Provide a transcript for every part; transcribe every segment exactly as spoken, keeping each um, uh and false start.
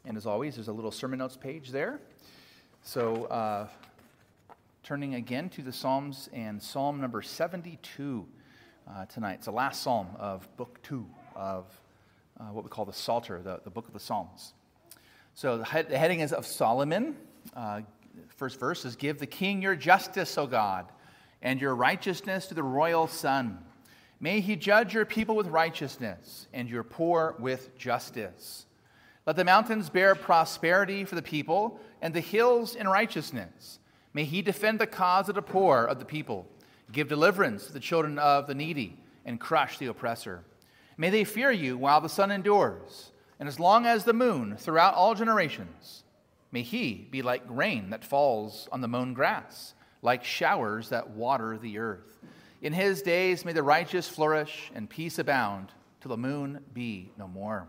And as always, there's a little sermon notes page there. So uh, turning again to the Psalms and Psalm number seventy-two uh, tonight. It's the last psalm of book two of uh, what we call the Psalter, the, the book of the Psalms. So the, he- the heading is of Solomon. Uh, first verse is, "Give the king your justice, O God, and your righteousness to the royal son. May he judge your people with righteousness and your poor with justice. Let the mountains bear prosperity for the people and the hills in righteousness. May he defend the cause of the poor of the people, give deliverance to the children of the needy, and crush the oppressor. May they fear you while the sun endures, and as long as the moon throughout all generations. May he be like rain that falls on the mown grass, like showers that water the earth. In his days may the righteous flourish and peace abound, till the moon be no more.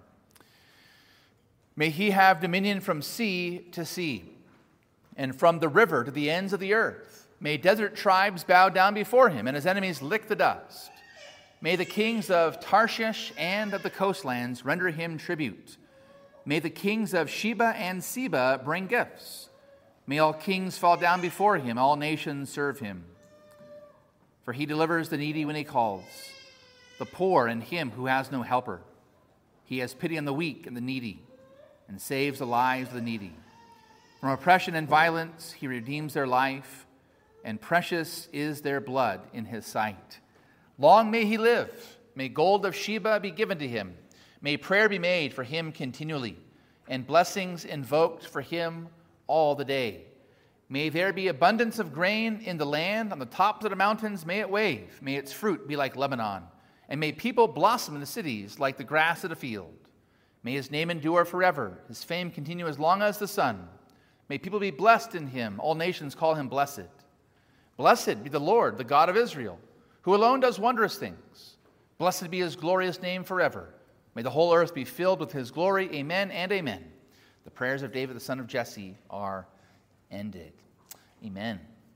May he have dominion from sea to sea, and from the river to the ends of the earth. May desert tribes bow down before him, and his enemies lick the dust. May the kings of Tarshish and of the coastlands render him tribute. May the kings of Sheba and Seba bring gifts. May all kings fall down before him, all nations serve him. For he delivers the needy when he calls, the poor and him who has no helper. He has pity on the weak and the needy, and saves the lives of the needy. From oppression and violence he redeems their life, and precious is their blood in his sight. Long may he live. May gold of Sheba be given to him. May prayer be made for him continually, and blessings invoked for him all the day. May there be abundance of grain in the land. On the tops of the mountains may it wave. May its fruit be like Lebanon. And may people blossom in the cities like the grass of the field. May his name endure forever, his fame continue as long as the sun. May people be blessed in him. All nations call him blessed. Blessed be the Lord, the God of Israel, who alone does wondrous things. Blessed be his glorious name forever. May the whole earth be filled with his glory. Amen and amen." The prayers of David, the son of Jesse, are ended. Amen.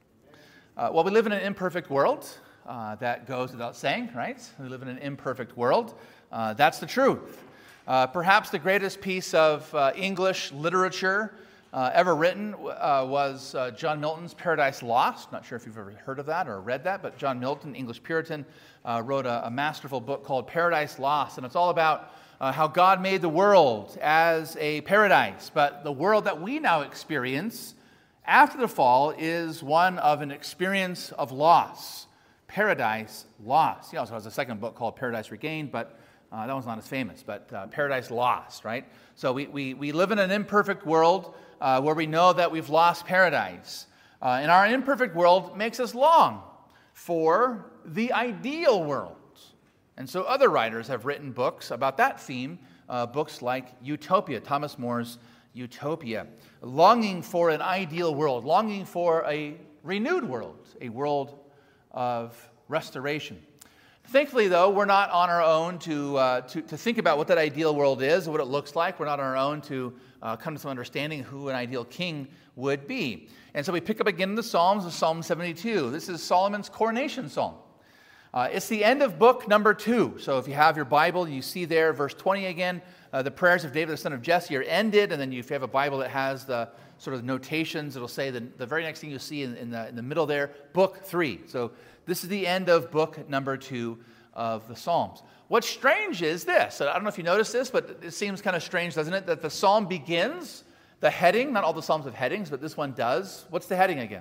Uh, well, we live in an imperfect world. Uh, that goes without saying, right? We live in an imperfect world. Uh, that's the truth. Uh, perhaps the greatest piece of uh, English literature uh, ever written uh, was uh, John Milton's Paradise Lost. Not sure if you've ever heard of that or read that, but John Milton, English Puritan, uh, wrote a, a masterful book called Paradise Lost, and it's all about uh, how God made the world as a paradise, but the world that we now experience after the fall is one of an experience of loss. Paradise Lost. He also has a second book called Paradise Regained, but Uh, that one's not as famous, but uh, Paradise Lost, right? So we, we, we live in an imperfect world uh, where we know that we've lost paradise. Uh, and our imperfect world makes us long for the ideal world. And so other writers have written books about that theme, uh, books like Utopia, Thomas More's Utopia. Longing for an ideal world, longing for a renewed world, a world of restoration. Thankfully, though, we're not on our own to, uh, to, to think about what that ideal world is and what it looks like. We're not on our own to uh, come to some understanding of who an ideal king would be. And so we pick up again in the Psalms, of Psalm seventy-two. This is Solomon's coronation psalm. Uh, it's the end of book number two. So if you have your Bible, you see there verse twenty again. Uh, the prayers of David, the son of Jesse, are ended. And then if you have a Bible that has the sort of notations, it'll say the, the very next thing you'll see in, in, the, in the middle there, book three. So this is the end of book number two of the Psalms. What's strange is this. I don't know if you noticed this, but it seems kind of strange, doesn't it? That the psalm begins, the heading, not all the psalms have headings, but this one does. What's the heading again?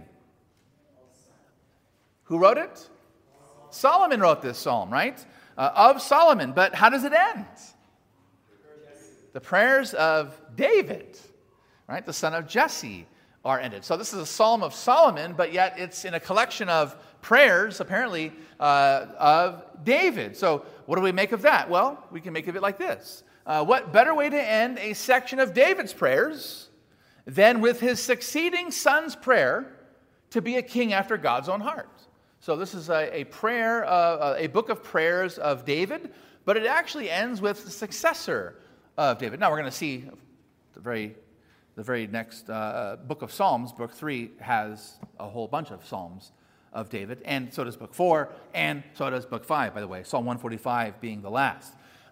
Who wrote it? Solomon wrote this psalm, right? Uh, of Solomon. But how does it end? The prayers of David, right? The son of Jesse are ended. So this is a psalm of Solomon, but yet it's in a collection of prayers, apparently, uh, of David. So what do we make of that? Well, we can make of it like this. Uh, what better way to end a section of David's prayers than with his succeeding son's prayer to be a king after God's own heart? So this is a, a prayer, uh, a book of prayers of David, but it actually ends with the successor of David. Now we're going to see the very The very next uh, book of Psalms, book three, has a whole bunch of Psalms of David, and so does book four, and so does book five, by the way, Psalm one forty-five being the last.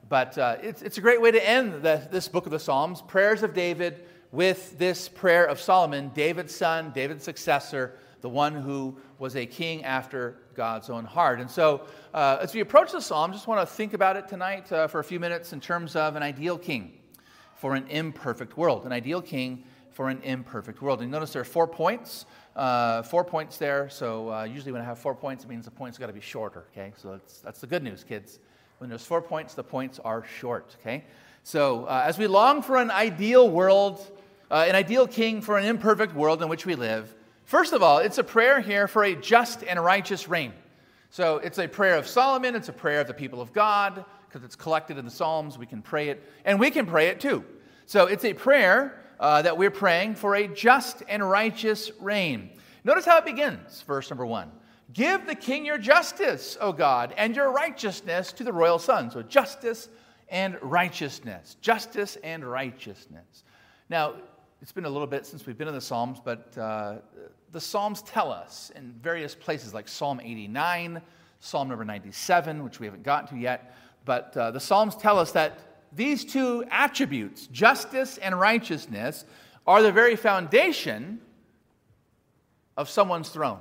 But uh, it's, it's a great way to end the, this book of the Psalms, prayers of David, with this prayer of Solomon, David's son, David's successor, the one who was a king after God's own heart. And so uh, as we approach the Psalm, just want to think about it tonight uh, for a few minutes in terms of an ideal king for an imperfect world. An ideal king for an imperfect world. And notice there are four points, uh, four points there. So uh, usually when I have four points, it means the points got to be shorter, okay? So that's, that's the good news, kids. When there's four points, the points are short, okay? So uh, as we long for an ideal world, uh, an ideal king for an imperfect world in which we live, first of all, it's a prayer here for a just and righteous reign. So it's a prayer of Solomon, it's a prayer of the people of God, because it's collected in the Psalms. We can pray it, and we can pray it too. So it's a prayer uh, that we're praying for a just and righteous reign. Notice how it begins, verse number one. Give the king your justice, O God, and your righteousness to the royal son. So justice and righteousness. Justice and righteousness. Now, it's been a little bit since we've been in the Psalms, but uh, the Psalms tell us in various places like Psalm eighty-nine, Psalm number ninety-seven, which we haven't gotten to yet, but uh, the Psalms tell us that these two attributes, justice and righteousness, are the very foundation of someone's throne.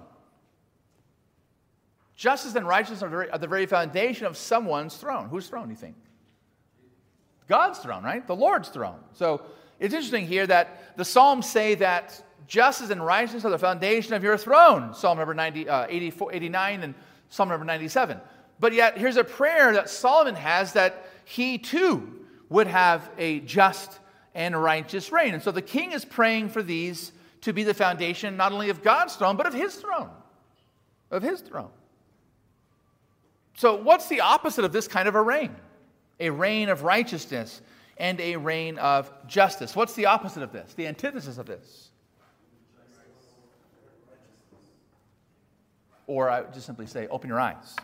Justice and righteousness are, very, are the very foundation of someone's throne. Whose throne, do you think? God's throne, right? The Lord's throne. So it's interesting here that the Psalms say that justice and righteousness are the foundation of your throne. Psalm number ninety, uh, eighty-four, eighty-nine and Psalm number ninety-seven. But yet, here's a prayer that Solomon has that he too would have a just and righteous reign. And so the king is praying for these to be the foundation not only of God's throne, but of his throne. Of his throne. So what's the opposite of this kind of a reign? A reign of righteousness and a reign of justice. What's the opposite of this? The antithesis of this? Or I would just simply say, open your eyes.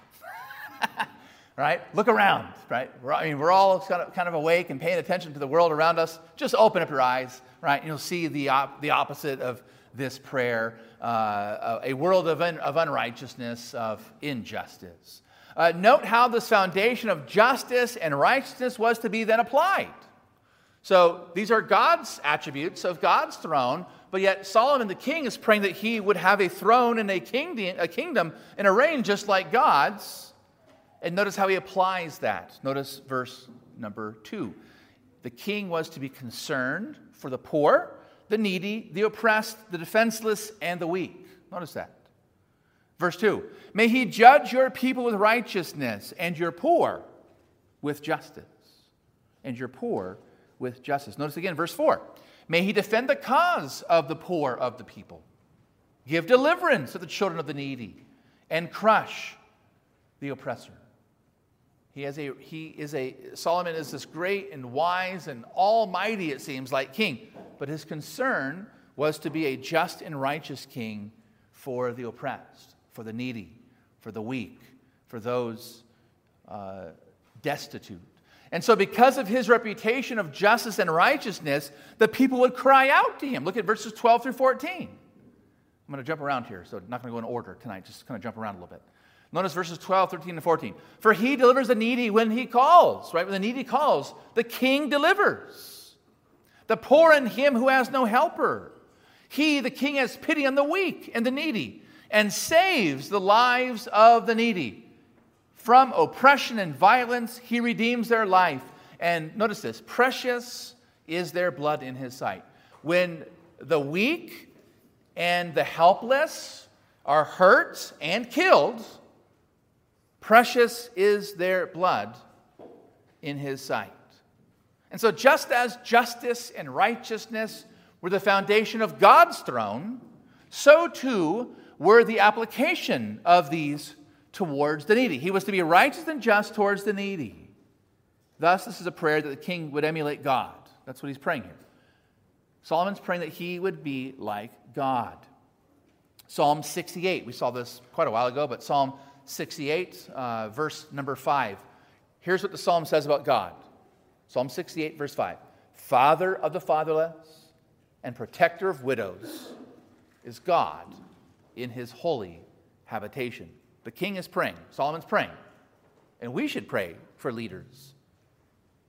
Right? Look around, right? We're, I mean, we're all kind of, kind of awake and paying attention to the world around us. Just open up your eyes, right? And you'll see the, op- the opposite of this prayer, uh, a world of, un- of unrighteousness, of injustice. Uh, note how this foundation of justice and righteousness was to be then applied. So these are God's attributes of God's throne, but yet Solomon the king is praying that he would have a throne and a kingdom, a kingdom and a reign just like God's. And notice how he applies that. Notice verse number two. The king was to be concerned for the poor, the needy, the oppressed, the defenseless, and the weak. Notice that. Verse two. May he judge your people with righteousness and your poor with justice. And your poor with justice. Notice again verse four. May he defend the cause of the poor of the people. Give deliverance to the children of the needy. And crush the oppressor. He has a, he is a, Solomon is this great and wise and almighty, it seems like, king. But his concern was to be a just and righteous king for the oppressed, for the needy, for the weak, for those uh, destitute. And so because of his reputation of justice and righteousness, the people would cry out to him. Look at verses twelve through fourteen. I'm going to jump around here, so I'm not going to go in order tonight, just kind of jump around a little bit. Notice verses twelve, thirteen, and fourteen. For he delivers the needy when he calls, right? When the needy calls, the king delivers. The poor and him who has no helper. He, the king, has pity on the weak and the needy and saves the lives of the needy. From oppression and violence, he redeems their life. And notice this, precious is their blood in his sight. When the weak and the helpless are hurt and killed, precious is their blood in his sight. And so just as justice and righteousness were the foundation of God's throne, so too were the application of these towards the needy. He was to be righteous and just towards the needy. Thus, this is a prayer that the king would emulate God. That's what he's praying here. Solomon's praying that he would be like God. Psalm sixty-eight, we saw this quite a while ago, but Psalm sixty-eight, uh, verse number five. Here's what the psalm says about God. Psalm sixty-eight, verse five. Father of the fatherless and protector of widows is God in his holy habitation. The king is praying. Solomon's praying. And we should pray for leaders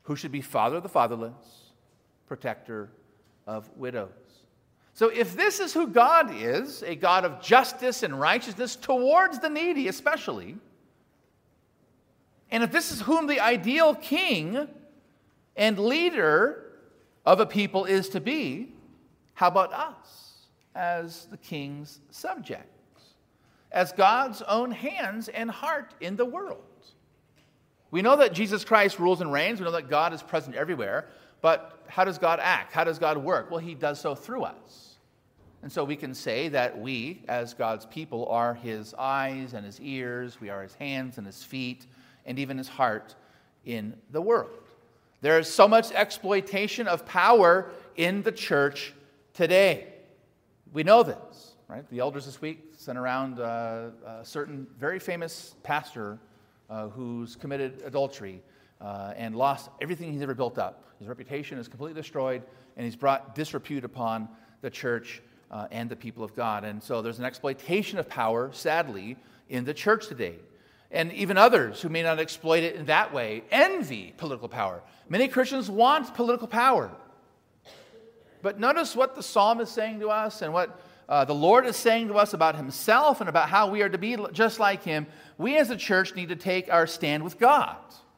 who should be father of the fatherless, protector of widows. So if this is who God is, a God of justice and righteousness towards the needy especially, and if this is whom the ideal king and leader of a people is to be, how about us as the king's subjects, as God's own hands and heart in the world? We know that Jesus Christ rules and reigns. We know that God is present everywhere. But how does God act? How does God work? Well, he does so through us. And so we can say that we, as God's people, are his eyes and his ears. We are his hands and his feet, and even his heart in the world. There is so much exploitation of power in the church today. We know this, right? The elders this week sent around uh, a certain very famous pastor uh, who's committed adultery uh, and lost everything he's ever built up. His reputation is completely destroyed, and he's brought disrepute upon the church uh, and the people of God. And so there's an exploitation of power, sadly, in the church today. And even others who may not exploit it in that way envy political power. Many Christians want political power. But notice what the psalm is saying to us and what uh, the Lord is saying to us about himself and about how we are to be just like him. We as a church need to take our stand with God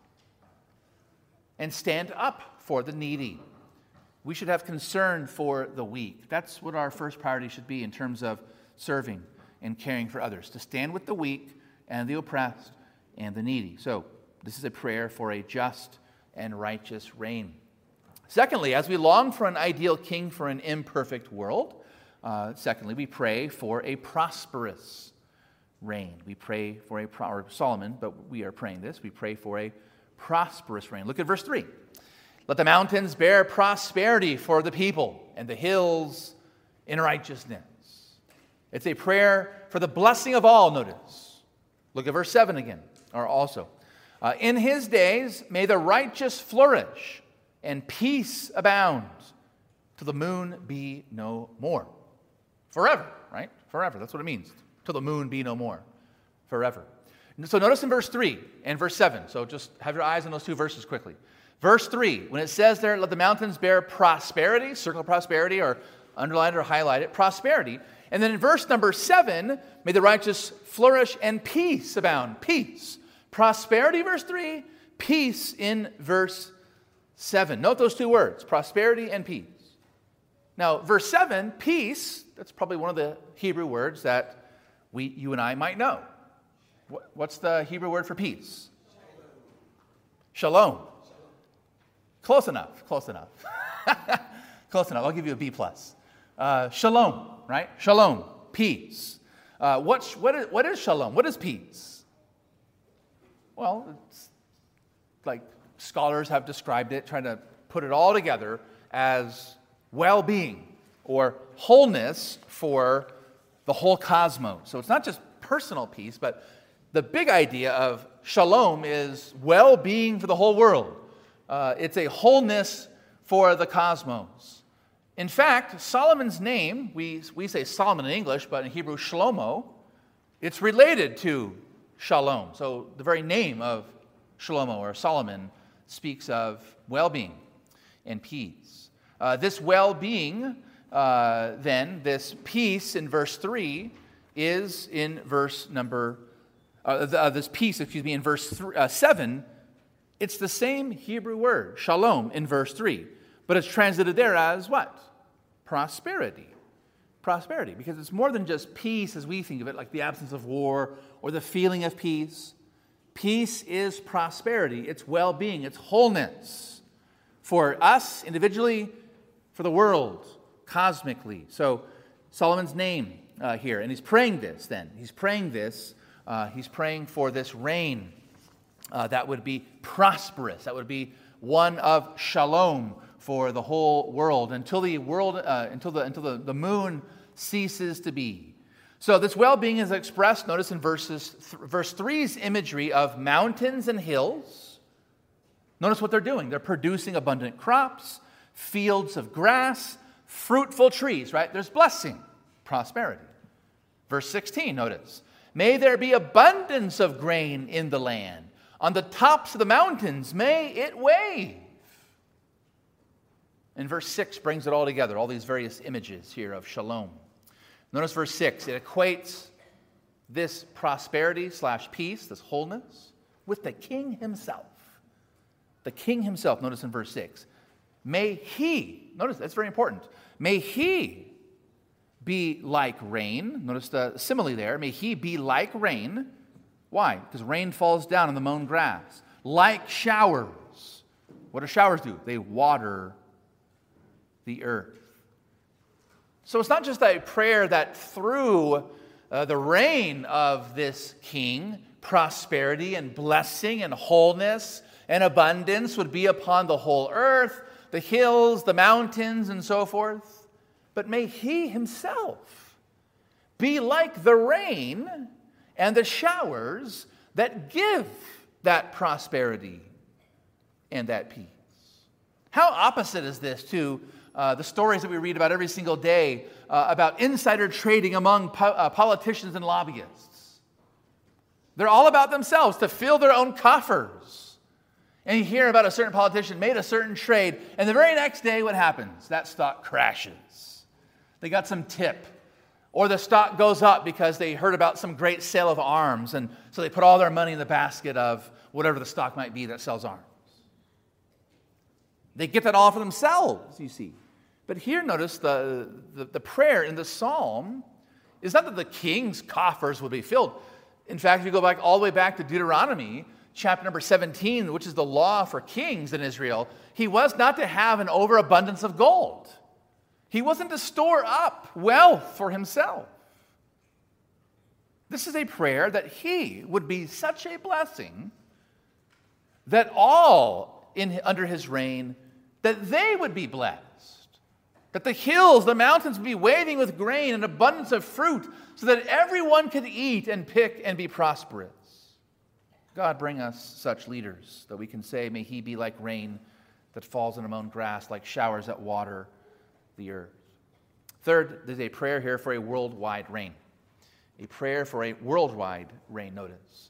and stand up for the needy. We should have concern for the weak. That's what our first priority should be in terms of serving and caring for others, to stand with the weak and the oppressed and the needy. So this is a prayer for a just and righteous reign. Secondly, as we long for an ideal king for an imperfect world, uh, secondly, we pray for a prosperous reign. We pray for a, pro- or Solomon, but we are praying this, we pray for a prosperous reign. Look at verse three. Let the mountains bear prosperity for the people, and the hills in righteousness. It's a prayer for the blessing of all, notice. Look at verse seven again, or also. Uh, in his days may the righteous flourish, and peace abound, till the moon be no more. Forever, right? Forever, that's what it means. Till the moon be no more. Forever. So notice in verse three and verse seven. So just have your eyes on those two verses quickly. Verse three, when it says there, let the mountains bear prosperity, circle prosperity, or underline it or highlight it, prosperity. And then in verse number seven, may the righteous flourish and peace abound. Peace. Prosperity, verse three, peace in verse seven. Note those two words, prosperity and peace. Now, verse seven, peace, that's probably one of the Hebrew words that we, you and I might know. What's the Hebrew word for peace? Shalom. Close enough, close enough. Close enough, I'll give you a B plus. Uh, shalom, right? Shalom, peace. Uh, what, what, is, what is shalom? What is peace? Well, it's like scholars have described it, trying to put it all together as well-being or wholeness for the whole cosmos. So it's not just personal peace, but the big idea of shalom is well-being for the whole world. Uh, it's a wholeness for the cosmos. In fact, Solomon's name, we, we say Solomon in English, but in Hebrew, Shlomo, it's related to shalom. So the very name of Shlomo or Solomon speaks of well-being and peace. Uh, this well-being, uh, then, this peace in verse three is in verse number, uh, the, uh, this peace, excuse me, in verse three, uh, seven, it's the same Hebrew word, shalom, in verse three, but it's translated there as what? Prosperity. Prosperity, because it's more than just peace as we think of it, like the absence of war or the feeling of peace. Peace is prosperity, it's well-being, it's wholeness for us individually, for the world, cosmically. So Solomon's name uh, here, and he's praying this then. He's praying this, uh, he's praying for this reign uh, that would be prosperous, that would be one of shalom for the whole world until the world, uh, until the until the, the moon ceases to be. So this well-being is expressed, notice in verses th- verse three's imagery of mountains and hills. Notice what they're doing. They're producing abundant crops, fields of grass, fruitful trees, right? There's blessing, prosperity. Verse sixteen, notice. May there be abundance of grain in the land. On the tops of the mountains, may it wave. And verse six brings it all together, all these various images here of shalom. Notice verse six, it equates this prosperity slash peace, this wholeness, with the king himself. The king himself, notice in verse six. May he, notice that's very important, may he be like rain. Notice the simile there. May he be like rain. Why? Because rain falls down on the mown grass. Like showers. What do showers do? They water the earth. So it's not just a prayer that through uh, the reign of this king, prosperity and blessing and wholeness and abundance would be upon the whole earth, the hills, the mountains, and so forth. But may he himself be like the rain and the showers that give that prosperity and that peace. How opposite is this to uh, the stories that we read about every single day uh, about insider trading among po- uh, politicians and lobbyists? They're all about themselves, to fill their own coffers. And you hear about a certain politician made a certain trade, and the very next day, what happens? That stock crashes. They got some tip. Or the stock goes up because they heard about some great sale of arms, and so they put all their money in the basket of whatever the stock might be that sells arms. They get that all for themselves, you see. But here, notice the, the, the prayer in the psalm is not that the king's coffers would be filled. In fact, if you go back all the way back to Deuteronomy, chapter number seventeen, which is the law for kings in Israel, he was not to have an overabundance of gold. He wasn't to store up wealth for himself. This is a prayer that he would be such a blessing that all in, under his reign, that they would be blessed. That the hills, the mountains would be waving with grain and abundance of fruit so that everyone could eat and pick and be prosperous. God, bring us such leaders that we can say, may he be like rain that falls on the mown grass, like showers that water the earth. Third, there's a prayer here for a worldwide reign. A prayer for a worldwide reign, notice.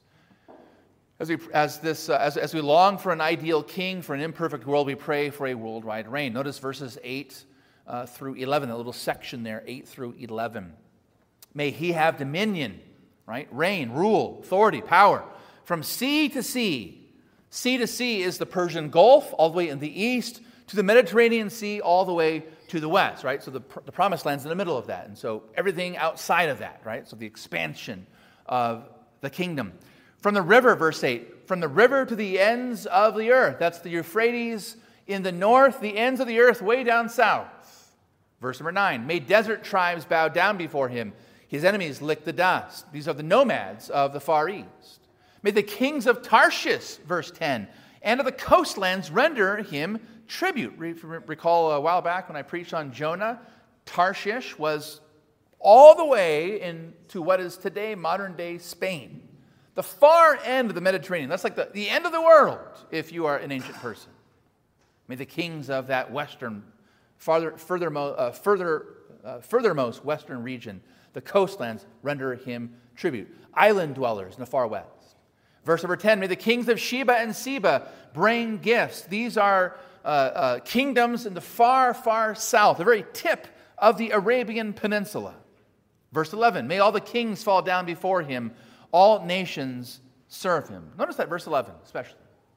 As we, as, this, uh, as, as we long for an ideal king, for an imperfect world, we pray for a worldwide reign. Notice verses eight uh, through eleven, a little section there, eight through eleven. May he have dominion, right? Reign, rule, authority, power, from sea to sea. Sea to sea is the Persian Gulf, all the way in the east, to the Mediterranean Sea, all the way to the west, right? So the, the promised land's in the middle of that. And so everything outside of that, right? So the expansion of the kingdom. From the river, verse eight, from the river to the ends of the earth. That's the Euphrates in the north, the ends of the earth way down south. Verse number nine, may desert tribes bow down before him. His enemies lick the dust. These are the nomads of the Far East. May the kings of Tarshish, verse ten, and of the coastlands render him tribute. Recall a while back when I preached on Jonah, Tarshish was all the way into what is today modern-day Spain. The far end of the Mediterranean. That's like the, the end of the world if you are an ancient person. May the kings of that western, farther, furthermost, uh, further, uh, furthermost western region, the coastlands, render him tribute. Island dwellers in the far west. Verse number ten, may the kings of Sheba and Seba bring gifts. These are uh, uh, kingdoms in the far, far south, the very tip of the Arabian Peninsula. Verse eleven, may all the kings fall down before him, all nations serve him. Notice that verse eleven especially.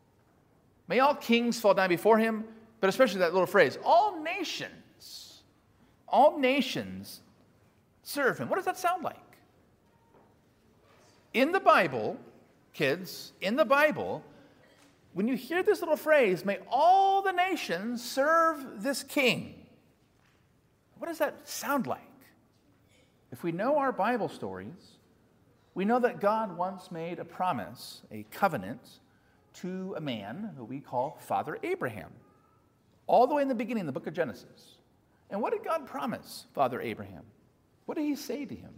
May all kings fall down before him, but especially that little phrase, all nations, all nations serve him. What does that sound like? In the Bible, kids, in the Bible, when you hear this little phrase, may all the nations serve this king, what does that sound like? If we know our Bible stories, we know that God once made a promise, a covenant, to a man who we call Father Abraham, all the way in the beginning, in the book of Genesis. And what did God promise Father Abraham? What did he say to him?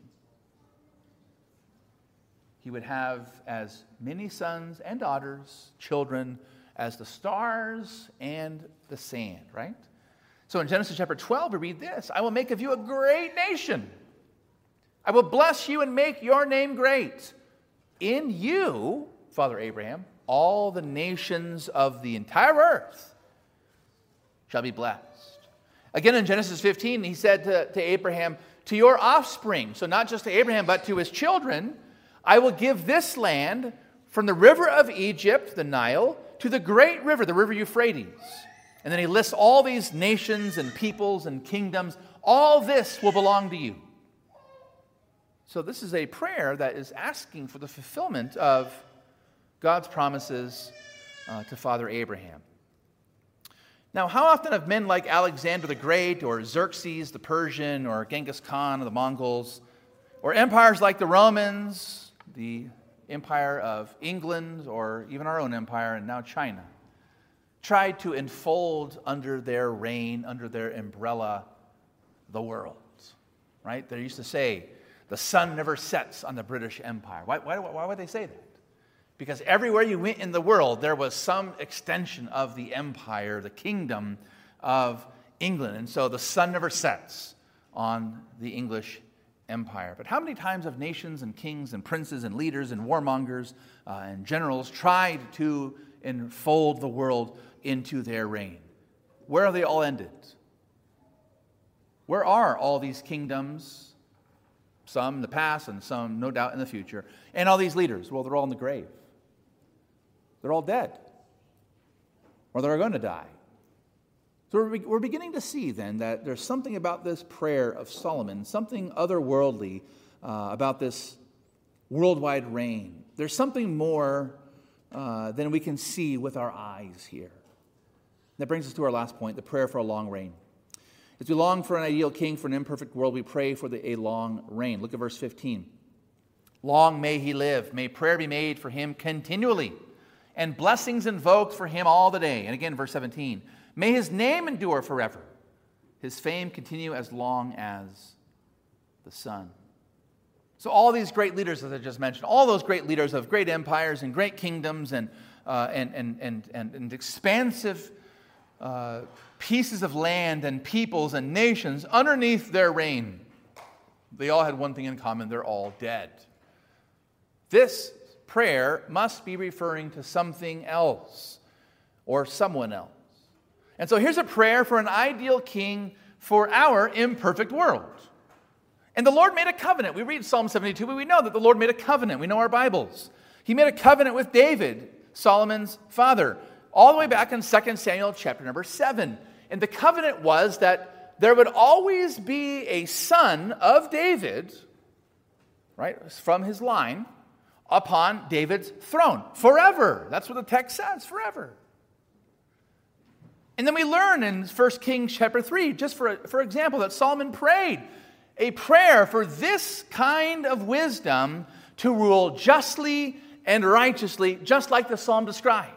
He would have as many sons and daughters, children, as the stars and the sand, right? So in Genesis chapter twelve, we read this, I will make of you a great nation. I will bless you and make your name great. In you, Father Abraham, all the nations of the entire earth shall be blessed. Again, in Genesis fifteen, he said to, to Abraham, to your offspring, so not just to Abraham, but to his children, I will give this land from the river of Egypt, the Nile, to the great river, the river Euphrates. And then he lists all these nations and peoples and kingdoms. All this will belong to you. So this is a prayer that is asking for the fulfillment of God's promises uh, to Father Abraham. Now, how often have men like Alexander the Great or Xerxes the Persian or Genghis Khan of the Mongols or empires like the Romans, the Empire of England, or even our own empire and now China, tried to enfold under their reign, under their umbrella, the world, right? They used to say, the sun never sets on the British Empire. Why, why, why would they say that? Because everywhere you went in the world, there was some extension of the empire, the kingdom of England. And so the sun never sets on the English empire. But how many times have nations and kings and princes and leaders and warmongers uh, and generals tried to enfold the world into their reign? Where have they all ended? Where are all these kingdoms? Some in the past and some, no doubt, in the future. And all these leaders, well, they're all in the grave. They're all dead. Or they're going to die. So we're, we're beginning to see then that there's something about this prayer of Solomon, something otherworldly uh, about this worldwide reign. There's something more uh, than we can see with our eyes here. That brings us to our last point, the prayer for a long reign. As we long for an ideal king for an imperfect world, we pray for the, a long reign. Look at verse fifteen. Long may he live. May prayer be made for him continually, and blessings invoked for him all the day. And again, verse seventeen. May his name endure forever. His fame continue as long as the sun. So all these great leaders, as I just mentioned, all those great leaders of great empires and great kingdoms and, uh, and, and, and, and, and expansive uh, pieces of land and peoples and nations underneath their reign, they all had one thing in common: they're all dead. This prayer must be referring to something else or someone else. And so here's a prayer for an ideal king for our imperfect world. And the Lord made a covenant. We read Psalm seventy-two, but we know that the Lord made a covenant. We know our Bibles. He made a covenant with David, Solomon's father, all the way back in Second Samuel chapter number seven. And the covenant was that there would always be a son of David, right, from his line, upon David's throne. Forever. That's what the text says, forever. And then we learn in First Kings chapter three, just for, for example, that Solomon prayed a prayer for this kind of wisdom to rule justly and righteously, just like the psalm describes.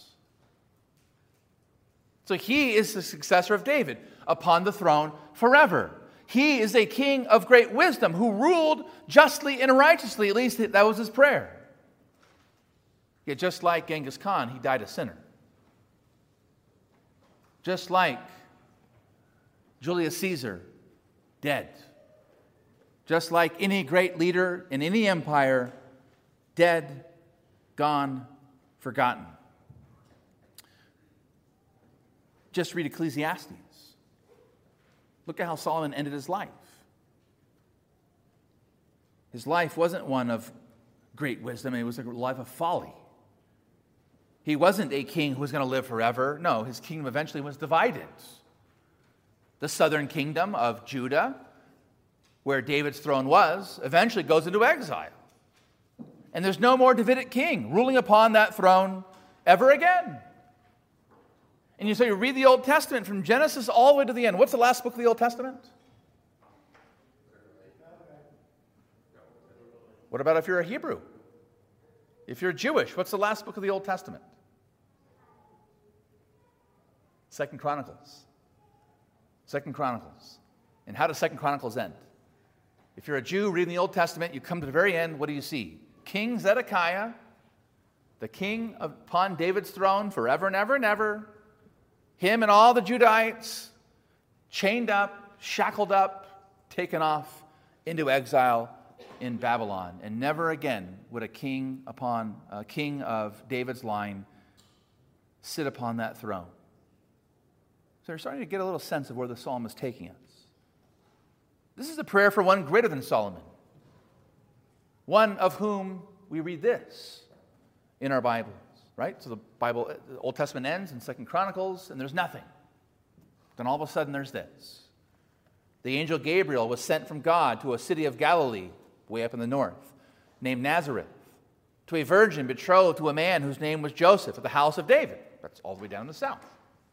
So he is the successor of David upon the throne forever. He is a king of great wisdom who ruled justly and righteously. At least that was his prayer. Yet just like Genghis Khan, he died a sinner. Just like Julius Caesar, dead. Just like any great leader in any empire, dead, gone, forgotten. Just read Ecclesiastes. Look at how Solomon ended his life. His life wasn't one of great wisdom, it was a life of folly. He wasn't a king who was going to live forever. No, his kingdom eventually was divided. The southern kingdom of Judah, where David's throne was, eventually goes into exile. And there's no more Davidic king ruling upon that throne ever again. And you so you read the Old Testament from Genesis all the way to the end. What's the last book of the Old Testament? What about if you're a Hebrew? If you're Jewish, what's the last book of the Old Testament? Second Chronicles. Second Chronicles. And how does Second Chronicles end? If you're a Jew reading the Old Testament, you come to the very end, what do you see? King Zedekiah, the king upon David's throne forever and ever and ever, him and all the Judahites chained up, shackled up, taken off into exile in Babylon. And never again would a king upon a king of David's line sit upon that throne. So they're starting to get a little sense of where the psalm is taking us. This is a prayer for one greater than Solomon, one of whom we read this in our Bibles, right? So the Bible, the Old Testament ends in Second Chronicles, and there's nothing. Then all of a sudden there's this. The angel Gabriel was sent from God to a city of Galilee, way up in the north, named Nazareth, to a virgin betrothed to a man whose name was Joseph, of the house of David. That's all the way down in the south.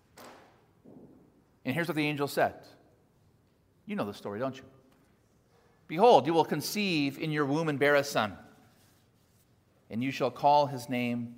And here's what the angel said. You know the story, don't you? Behold, you will conceive in your womb and bear a son, and you shall call his name,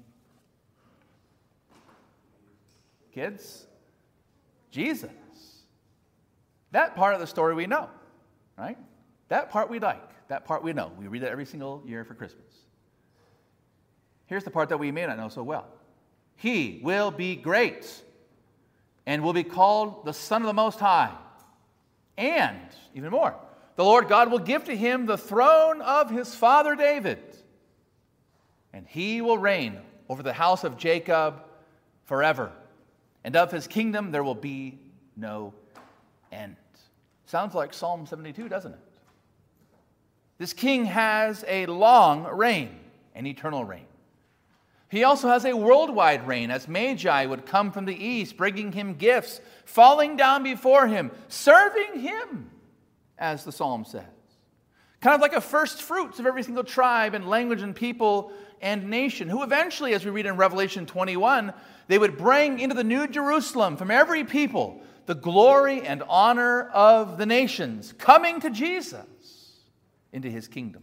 kids, Jesus. That part of the story we know, right? That part we like. That part we know. We read it every single year for Christmas. Here's the part that we may not know so well. He will be great and will be called the Son of the Most High. And, even more, the Lord God will give to him the throne of his father David, and he will reign over the house of Jacob forever. And of his kingdom there will be no end. Sounds like Psalm seventy-two, doesn't it? This king has a long reign, an eternal reign. He also has a worldwide reign, as Magi would come from the east, bringing him gifts, falling down before him, serving him, as the psalm says. Kind of like a first fruits of every single tribe and language and people and nation, who eventually, as we read in Revelation twenty-one, they would bring into the New Jerusalem from every people the glory and honor of the nations, coming to Jesus into his kingdom.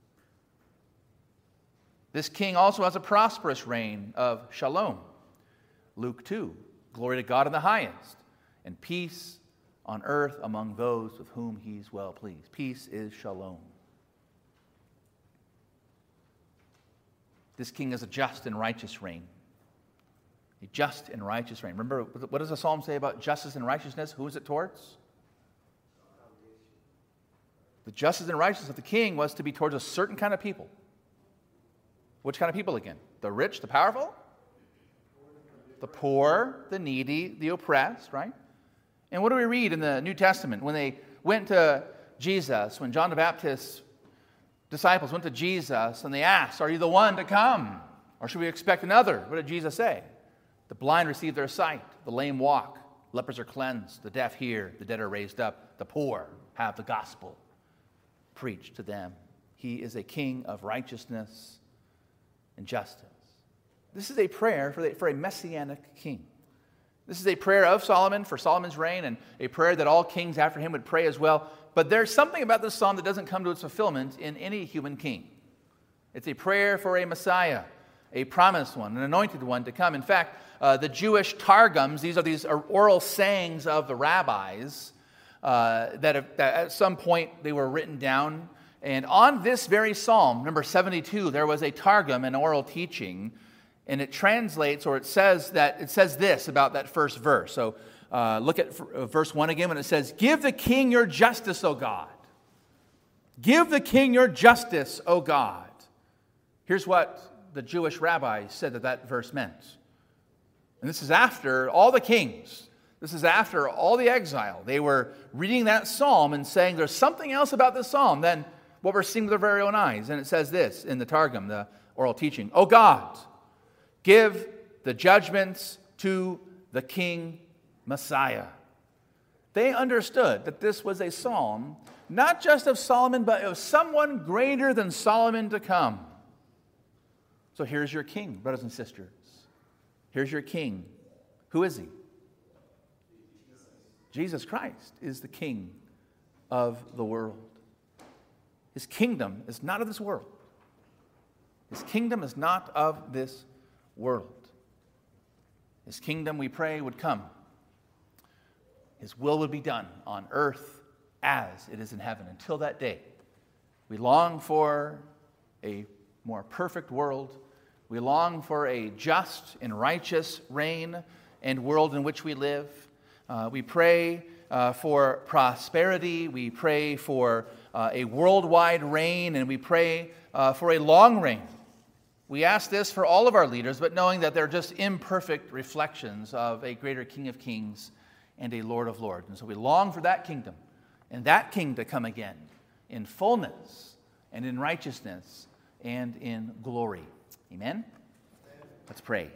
This king also has a prosperous reign of shalom. Luke two, glory to God in the highest, and peace on earth among those with whom he's well pleased. Peace is shalom. This king has a just and righteous reign. A just and righteous reign. Remember, what does the psalm say about justice and righteousness? Who is it towards? The justice and righteousness of the king was to be towards a certain kind of people. Which kind of people again? The rich, the powerful? The poor, the needy, the oppressed, right? And what do we read in the New Testament? When they went to Jesus, when John the Baptist's disciples went to Jesus and they asked, are you the one to come? Or should we expect another? What did Jesus say? The blind receive their sight, the lame walk, lepers are cleansed, the deaf hear, the dead are raised up, the poor have the gospel preached to them. He is a king of righteousness and justice. This is a prayer for, the, for a messianic king. This is a prayer of Solomon for Solomon's reign, and a prayer that all kings after him would pray as well. But there's something about this psalm that doesn't come to its fulfillment in any human king. It's a prayer for a Messiah, a promised one, an anointed one to come. In fact, uh, the Jewish Targums, these are these oral sayings of the rabbis uh, that, have, that at some point they were written down. And on this very psalm, number seventy-two, there was a Targum, an oral teaching, and it translates, or it says that it says this about that first verse. So uh, look at verse one again when it says, "Give the king your justice, O God. Give the king your justice, O God." Here's what the Jewish rabbis said that that verse meant. And this is after all the kings. This is after all the exile. They were reading that psalm and saying, there's something else about this psalm than what we're seeing with our very own eyes. And it says this in the Targum, the oral teaching, "O God, give the judgments to the King Messiah." They understood that this was a psalm, not just of Solomon, but of someone greater than Solomon to come. So here's your king, brothers and sisters. Here's your king. Who is he? Jesus Christ is the king of the world. His kingdom is not of this world. His kingdom is not of this world. His kingdom, we pray, would come. His will would be done on earth as it is in heaven. Until that day, we long for a more perfect world. We long for a just and righteous reign and world in which we live. Uh, we pray uh, for prosperity. We pray for uh, a worldwide reign, and we pray uh, for a long reign. We ask this for all of our leaders, but knowing that they're just imperfect reflections of a greater King of Kings and a Lord of lords. And so we long for that kingdom and that king to come again in fullness and in righteousness and in glory. Amen? Let's pray.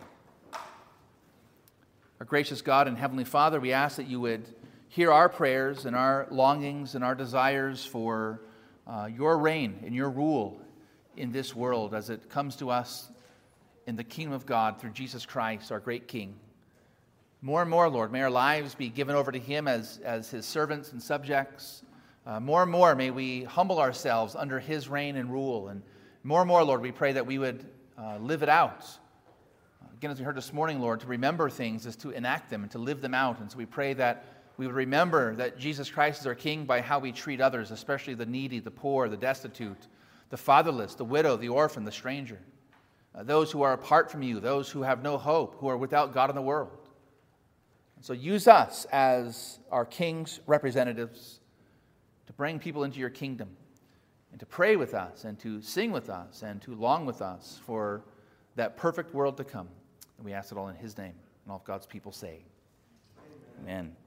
Our gracious God and Heavenly Father, we ask that you would hear our prayers and our longings and our desires for uh, your reign and your rule in this world as it comes to us in the kingdom of God through Jesus Christ, our great King. More and more, Lord, may our lives be given over to him as, as his servants and subjects. Uh, more and more, may we humble ourselves under his reign and rule. And more and more, Lord, we pray that we would uh, live it out. Again, as we heard this morning, Lord, to remember things is to enact them and to live them out. And so we pray that we would remember that Jesus Christ is our King by how we treat others, especially the needy, the poor, the destitute, the fatherless, the widow, the orphan, the stranger, uh, those who are apart from you, those who have no hope, who are without God in the world. And so use us as our King's representatives to bring people into your kingdom and to pray with us and to sing with us and to long with us for that perfect world to come. And we ask it all in his name. And all of God's people say, amen. Amen.